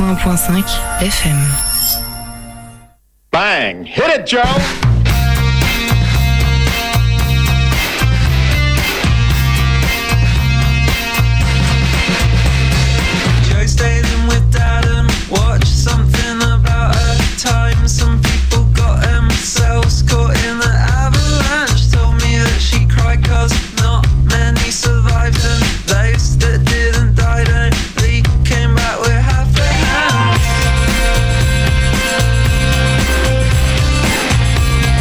101.5 FM. Bang! Hit it, Joe! Stayed in with dad and watched something about a time some people got themselves caught in the avalanche. Told me that she cried cause not many survived, and those that didn't die only came back with half a hand.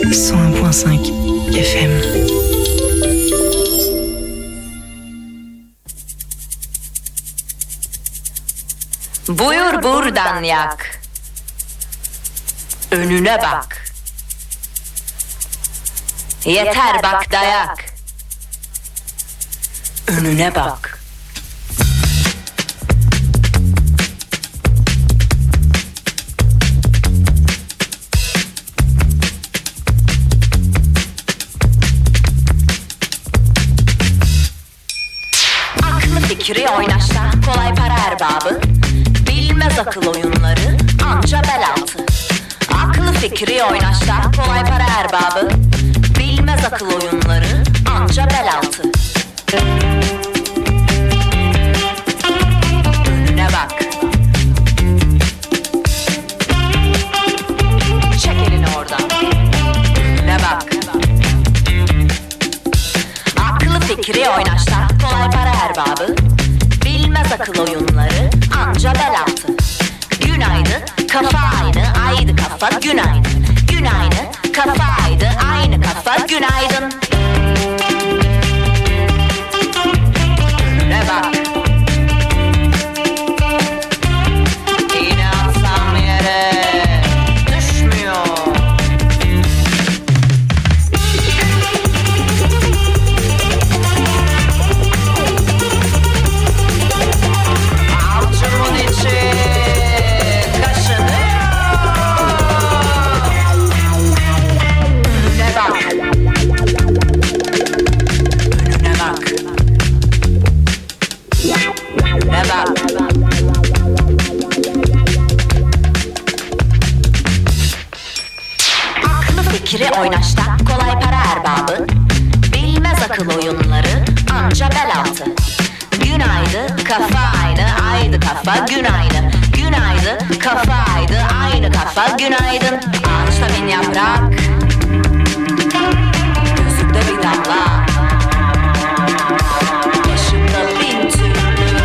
101.5 FM. Buyur buradan yak. Önüne bak. Yeter bak dayak. Önüne bak. Aklı fikri oynaşta kolay para erbabı. Bilmez akıl oyunları anca bel altı. Aklı fikri oynaşta kolay para erbabı. Bilmez akıl oyunları anca bel altı. Önüne bak. Çek elini oradan. Önüne bak. Aklı fikri oynaşta kolay para erbabı. Bilmez akıl oyunları anca bel altı. Günaydın kafa aynı aydı kafa günaydın. Günaydın kafa aydı aynı kafa günaydın. Önüne bak. İğne atsam yere düşmüyor. Avcumun içi kaşınıyor. Önüne bak. Önüne bak. Önüne bak. Aklı fikri oynaşta kolay para erbabı. Bilmez akıl oyunları anca bel altı. Günaydın kafa aynı aydı kafa günaydın. Günaydın kafa aydı aynı kafa günaydın. Ağaçta bin yaprak, gözümde bir damla, başımda bin türlü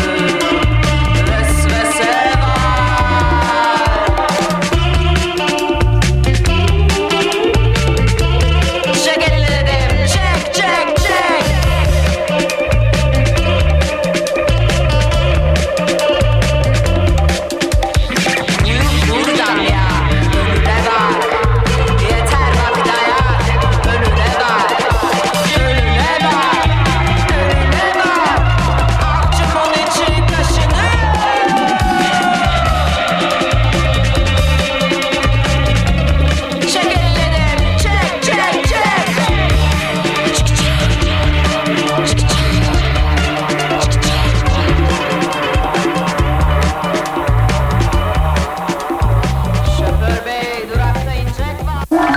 vesvese var. Çek ellerim, çek çek çek. Buradan ya, önüne bak. Yeter bak dayak. Önüne bak. Önüne bak. Önüne bak. Avcumun içi kaşınıyor. Çek ellerim, çek çek çek. Şoför bey durakta inecek var.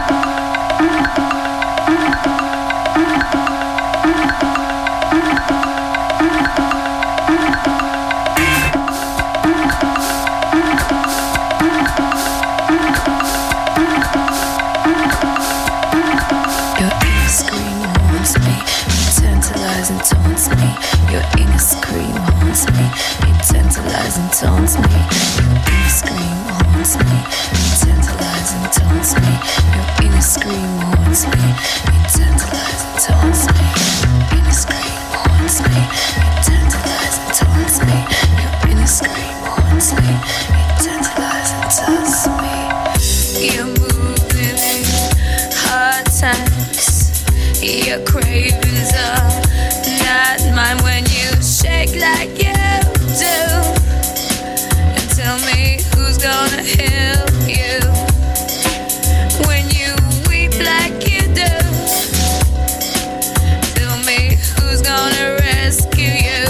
Your inner scream haunts me, it tantalizing taunts me. Your inner scream haunts me, it tantalizing taunts me. Your inner scream haunts me, it tantalizing taunts me. Your inner scream haunts me, it tantalizing taunts me. Your inner scream haunts me, it tantalizing taunts me. Your inner scream haunts me, it tantalizing taunts me. You're moving in hard times. Your cravings are not mine when you shake like you do. And tell me who's gonna help you when you weep like you do. Tell me who's gonna rescue you.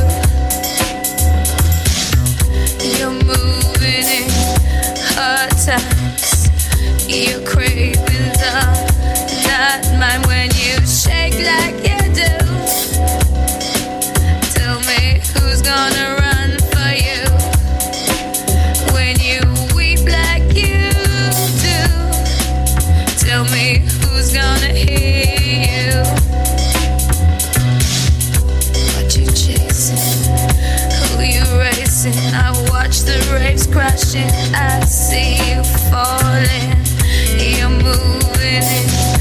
You're moving in hard times. Your cravings are not mine when you shake like you do. Tell me who's gonna run for you when you weep like you do. Tell me who's gonna hear you. What you chasing? Who you racing? I watch the waves crashing. I see you falling. You're moving in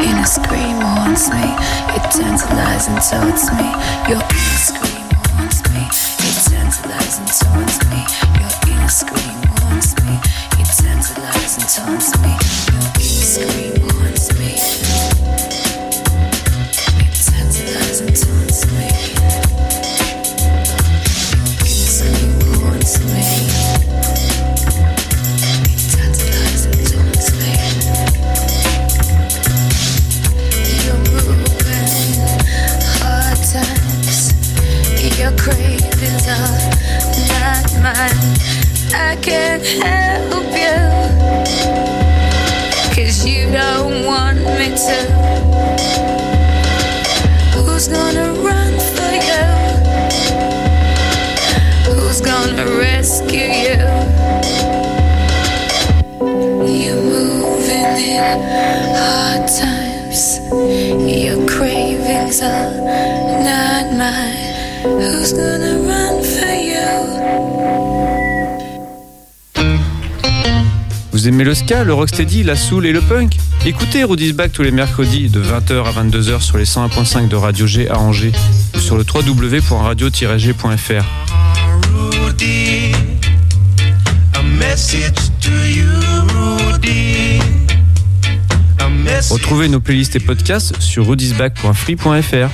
inner scream haunts me. It tantalizes and taunts me. Your inner scream haunts me. It tantalizes and taunts me. Your inner scream haunts me. It tantalizes and taunts me. Your inner scream haunts me. It tantalizes and taunts me. Your inner scream haunts me. Your cravings are not mine. I can't help you, 'cause you don't want me to. Who's gonna run for you? Who's gonna rescue you? You're moving in hard times. Your cravings are not mine. Who's gonna run for you? Vous aimez le ska, le rocksteady, la soul et le punk? Écoutez Rudy's Back tous les mercredis de 20h à 22h sur les 101.5 de Radio G à Angers ou sur le www.radio-g.fr. Rudy, a message to you, Rudy. Retrouvez nos playlists et podcasts sur rudysback.free.fr.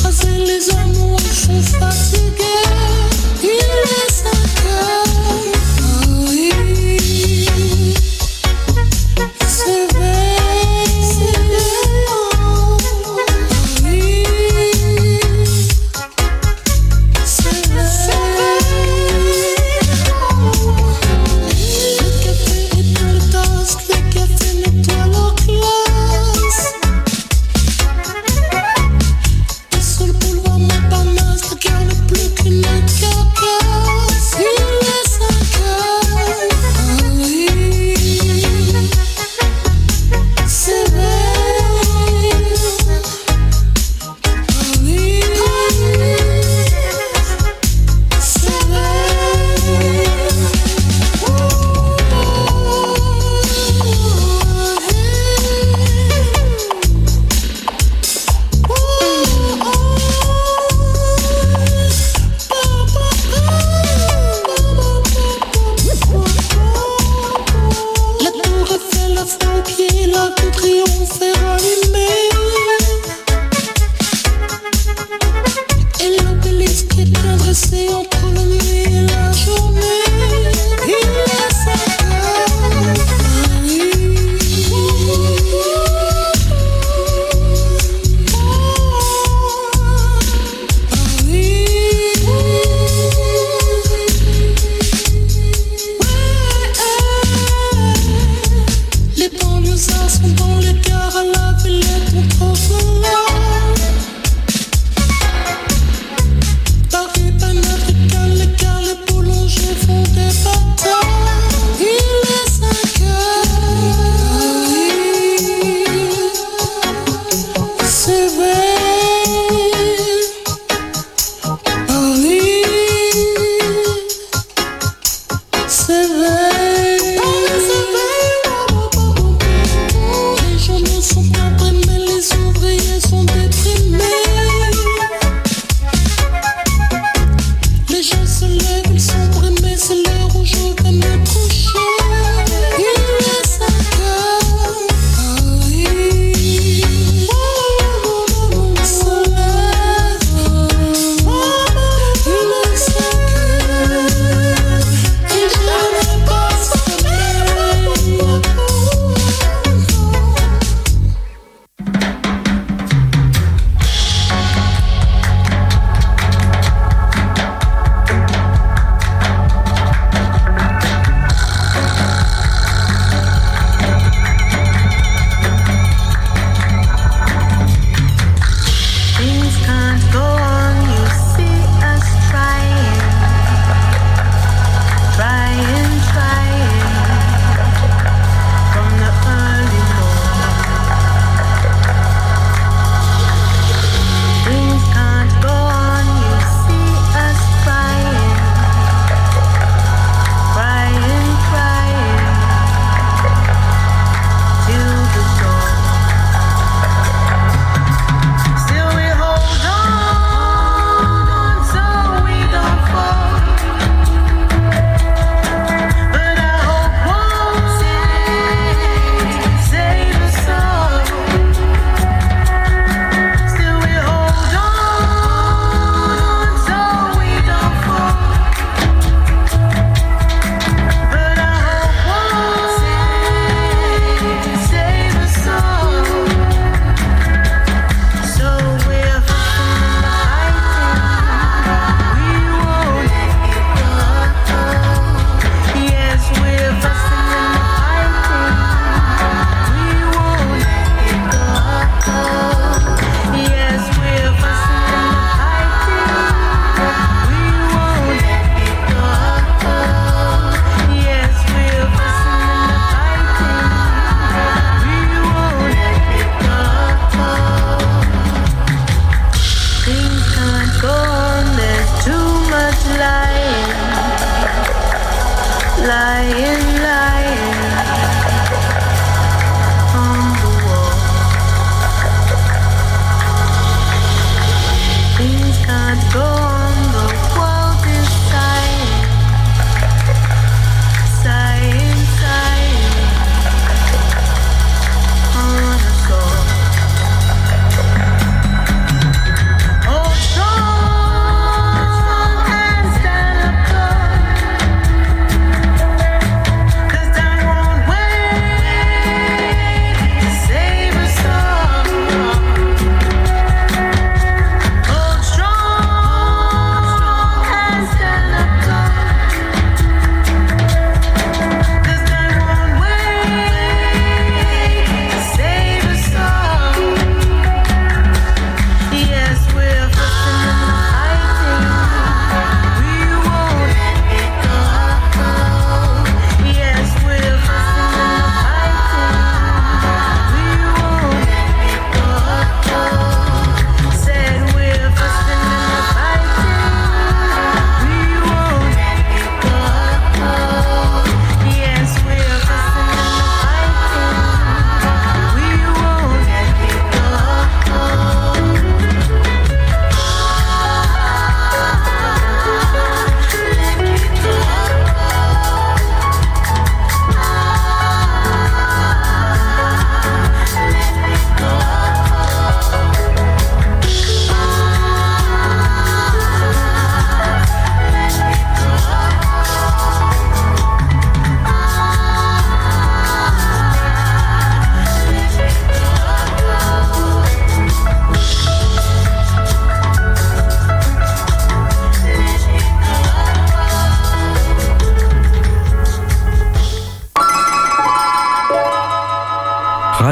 écraser les amours, je suis fatiguée. Il est 5 heures, ah oui. S'éveille, oh oui. Plus qu'une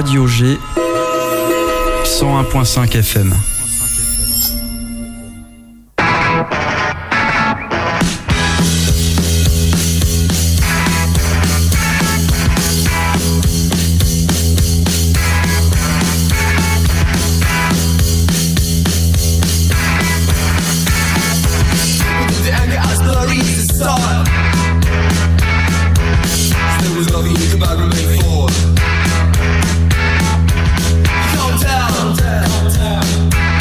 Radio G 101.5 FM. Calm down.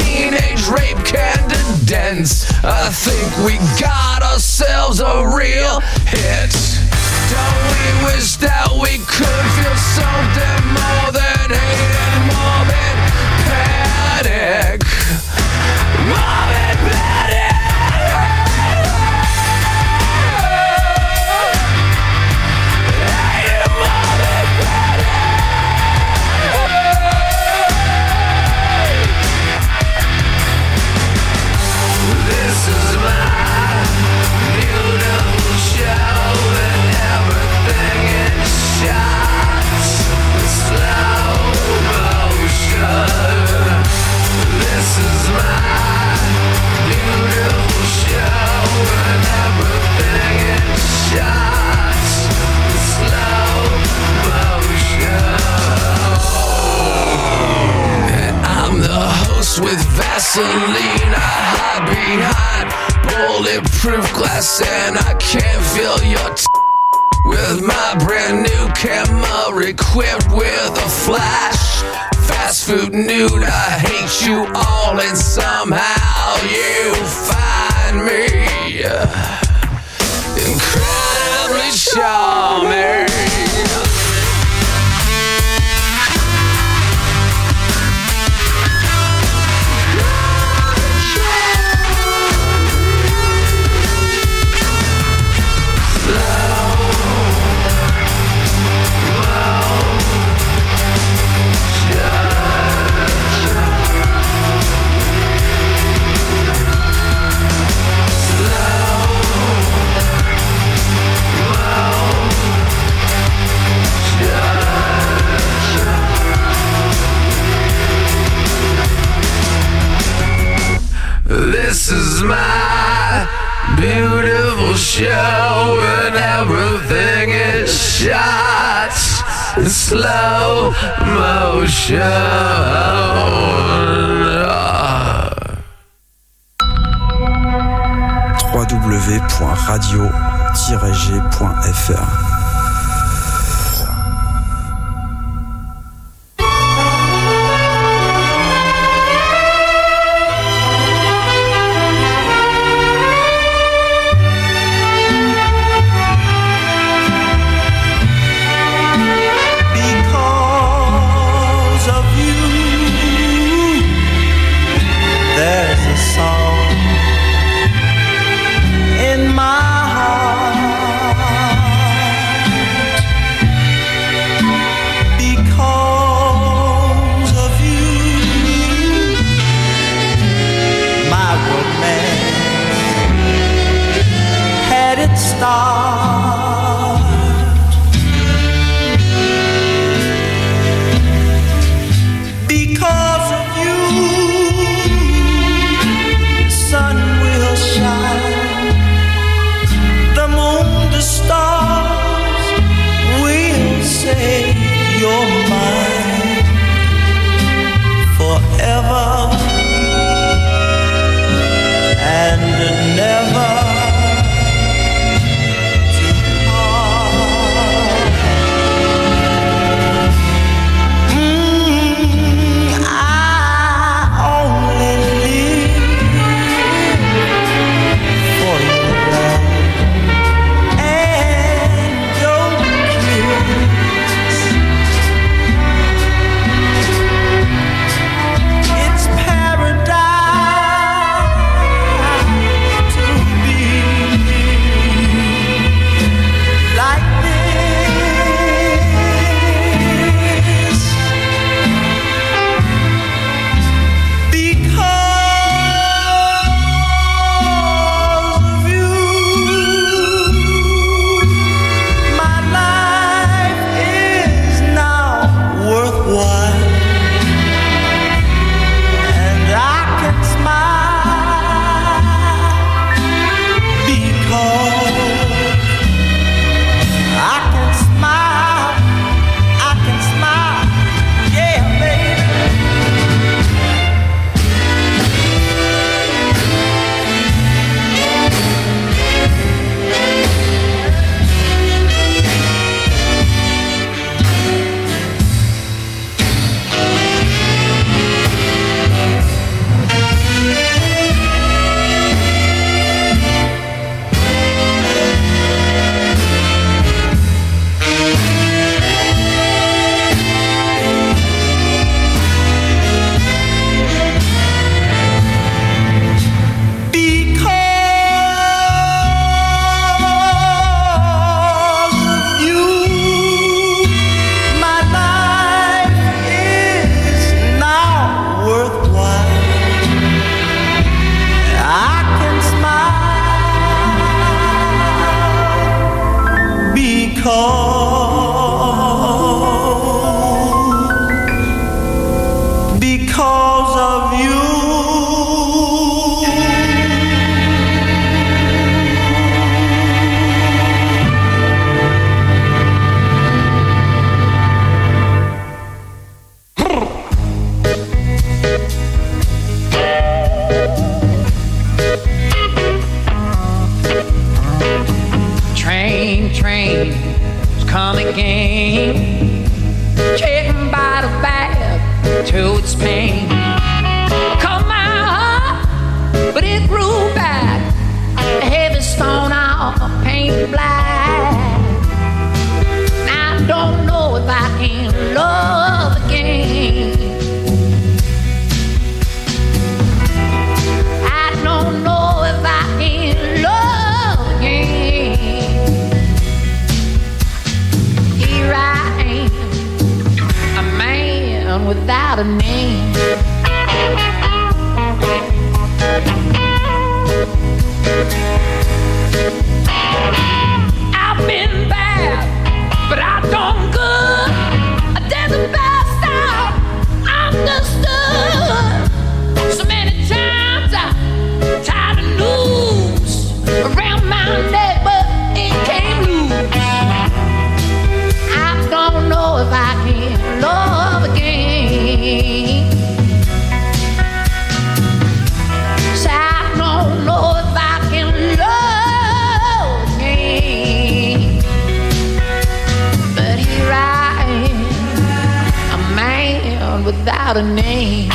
teenage rape candidates. I think we got ourselves a real hit. Don't we wish that we could feel something more than hate and morbid panic? Morbid panic! Hate and morbid panic! This is my beautiful show and everything in shots, slow motion. This is my beautiful show and everything in shots, slow motion. And I'm the host with Vaseline. I hide behind bulletproof glass and I can't feel your with my brand new camera equipped with a flash. Fast food nude, I hate you all and somehow you find me incredibly charming. This is my beautiful show and everything is shot in slow motion. www.radio-g.fr In my heart Train's come again, taken by the bad to its pain. Cut my heart, but it grew back, a heavy stone all painted black. I don't know if I can love again. I don't know if I can love again. Here I am, a man without a name. I've been bad, but I've done good. I did the best I understood. So many times I tied the noose around my neck, but it came loose. I don't know if I can love again. So I don't know if I can love again. But here I am, a man without a name.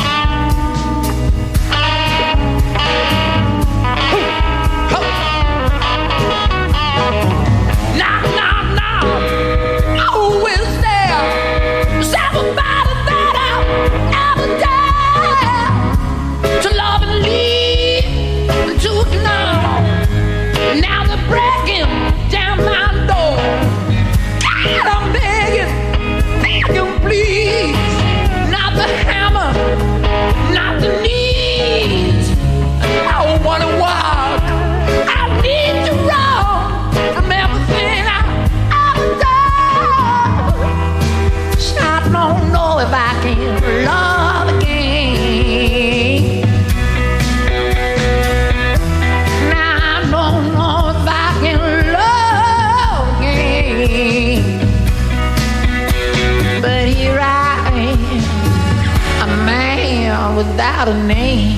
Without a name,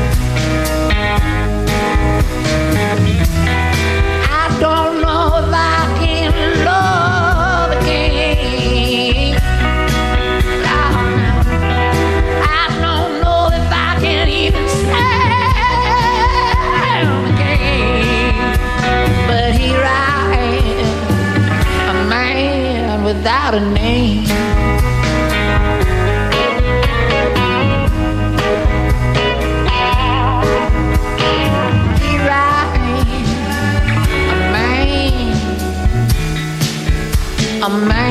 I don't know if I can love again. I don't know if I can even stand again. But here I am, a man without a name. A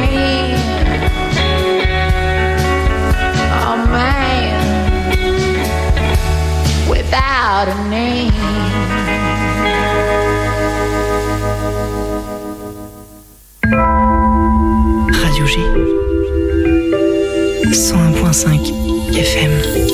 man without a name. Radio G 101.5 FM.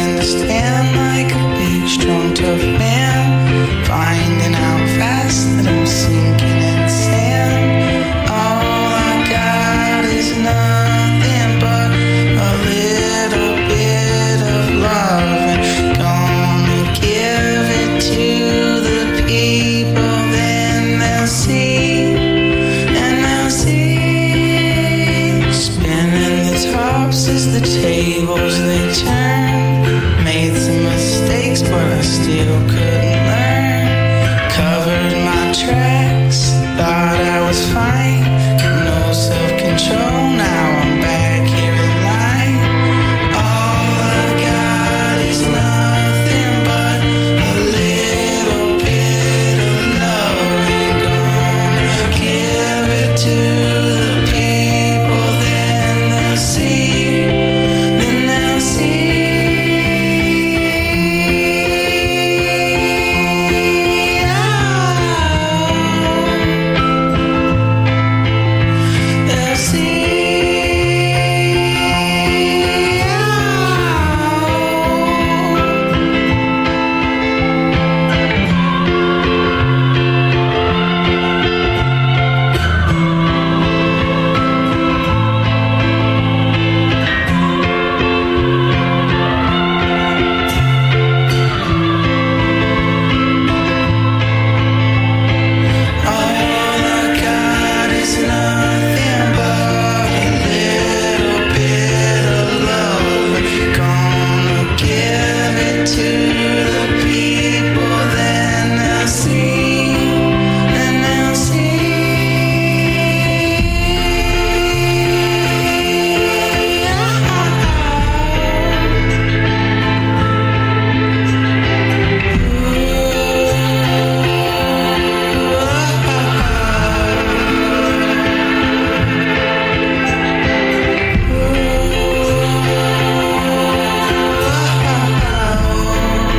understand like a big, strong, tough man. Finding out fast that I'm sinking in sand. All I got is nothing but a little bit of love, and gonna give it to the people. Then they'll see, and they'll see. Spinning the tops as the tables they turn. Made some mistakes, but I still couldn't learn. Covered my tracks, thought I was fine. No self-control, now I'm back here in line. All I've got is nothing but a little bit of love, and gonna give it to the people. Then they'll see, then they'll see. They'll see. All I got is nothing but a little bit of love. Gonna give it to the people. Then they'll see, then they'll see.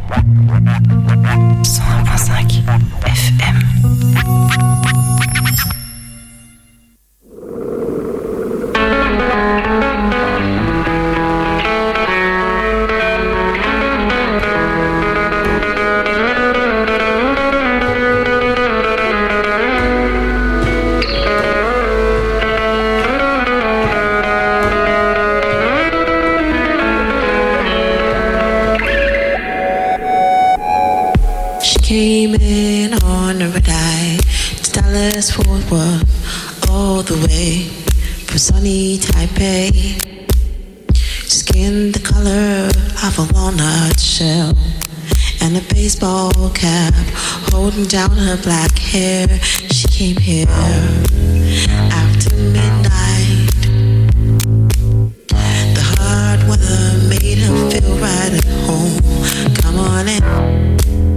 101.5 FM. Came in on a red eye to Dallas Fort Worth, all the way from sunny Taipei. Skin the color of a walnut shell, and a baseball cap holding down her black hair. She came here after midnight. The hard weather made her feel right at home. Come on in.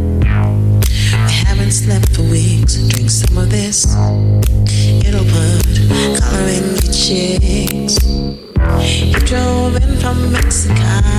Slept for weeks, drink some of this. It'll put color in your cheeks. You drove in from Mexico.